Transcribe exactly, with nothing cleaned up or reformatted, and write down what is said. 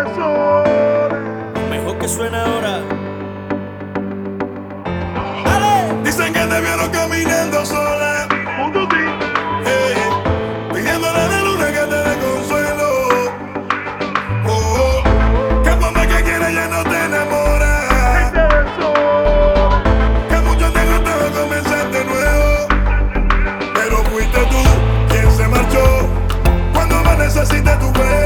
Lo mejor que suena ahora. ¡Dale! Dicen que te vieron caminando sola, eh, pidiéndole a la luna que te dé consuelo. Oh, oh, que por más que quieras ya no te enamoras, que mucho te ha costado comenzar de nuevo. Pero fuiste tú quien se marchó cuando más necesité tu fe.